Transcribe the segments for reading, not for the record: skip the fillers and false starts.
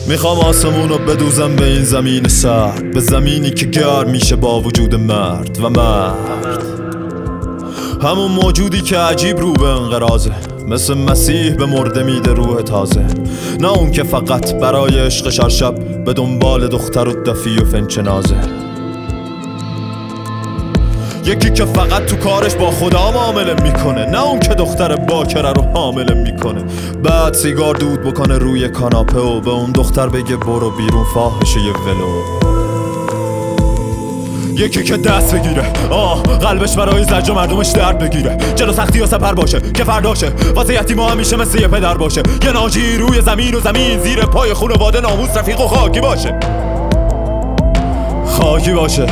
میخوام آسمونو بدوزم به این زمین سرد، به زمینی که گرم میشه با وجود مرد و مرد، همون موجودی که عجیب رو به انقراضه، مثل مسیح به مرده میده روح تازه. نه اون که فقط برای عشقش هر شب به دنبال دختر و دفی و فنچنازه. یکی که فقط تو کارش با خدا معامله میکنه، نه اون که دختر باکره رو حامله میکنه. بعد سیگار دود بکنه روی کاناپه و به اون دختر بگه برو بیرون فاحشه یه ولو. یکی که دست بگیره قلبش برای زجر مردمش درد بگیره، جلو سختی و سپر باشه که فرداشه، واسه یتیما همیشه مثل یه پدر باشه. یه ناجی روی زمین و زمین زیر پای خونواده ناموس رفیق و خاکی باشه. خاکی باشه،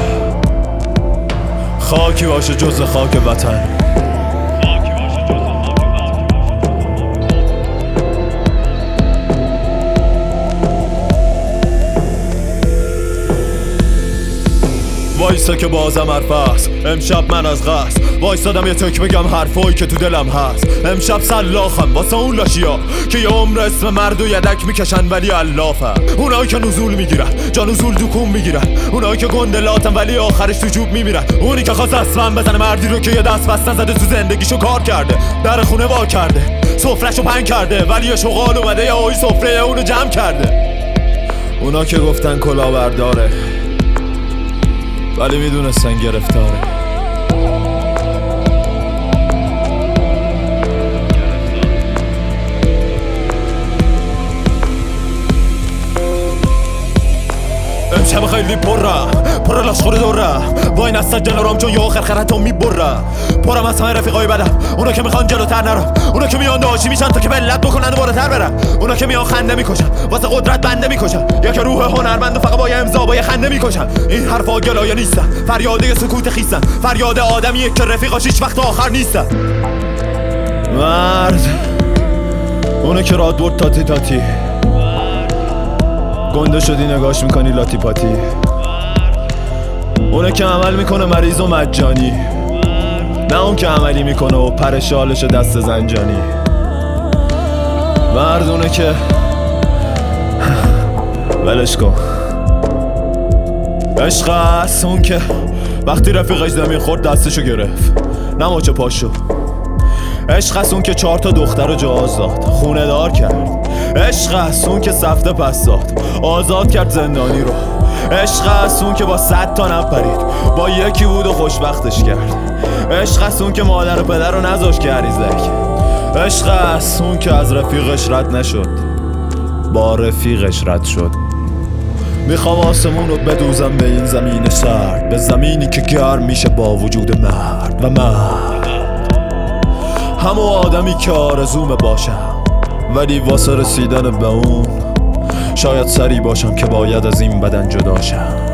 خاکی باشه جز خاک وطن. وایسا که بازم حرف هست، امشب من از قصد وایسادم یه تک بگم حرفایی که تو دلم هست. امشب سلاخم واسه اون لاشیا که یه عمر اسم مرد و یدک میکشن ولی علافن. اونایی که نزول میگیرن جا نزول دکون میگیرن، اونایی که گندلاتن ولی آخرش تو جوب میمیرن. اونی که خواست اسمن بزنه مردی رو که یه دست بستن زده تو زندگیشو کار کرده، در خونه وا کرده، سفرهشو پنگ کرده، ولی یه شغال اومده یه آقای سفره اونو جمع کرده. اونا که گفتن کلاهبرداره ولی میدونستن گرفتاره. امشب خیلی پر لاشخور دورم با این از جنرام چون یه آخر خرطم میبرم. پرم از همه رفیقای بدم، اونا که میخوان جلوتر نرم، اونا که میان داشی میشن تا که ملت بکنن و بالاتر برن، اونا که میان خنده میکشن واسه قدرت بنده میکشن، یا که روح هنرمند و فقط با یه امضا با یه خنده میکشن. این حرفا گلایه نیستن، فریاده سکوت خیستن، فریاد آدمیه که رفیقاش هیچ وقت آخر نیستن. مرد اونه که راد برد تاتی تاتی، گنده شدی نگاش میکنی لاتی پاتی. اونه که عمل میکنه مریض و مجانی، نه اون که عملی میکنه و پر شالش دست زنجانی. مرد اونه که ولش کن. عشق هست اون که وقتی رفیقش زمین خورد دستشو گرفت نه مچ پاشو. عشق هست اون که 4 تا دختر رو جواز داد خونه دار کرد. عشق هست اون که سفته پس داد آزاد کرد زندانی رو. عشق هست اون که با 100 تا نپرید با یکی بود و خوشبختش کرد. عشق هست اون که مادر و پدر رو نذاشت که عریزک. عشق هست اون که از رفیقش رد نشد با رفیقش رد شد. میخوام آسمون رو بدوزم به این زمین سرد، به زمینی که گرم میشه با وجود مرد و مرد، همون آدمی که آرزومه باشم ولی واسه رسیدن به اون شاید سری باشم که باید از این بدن جدا شم.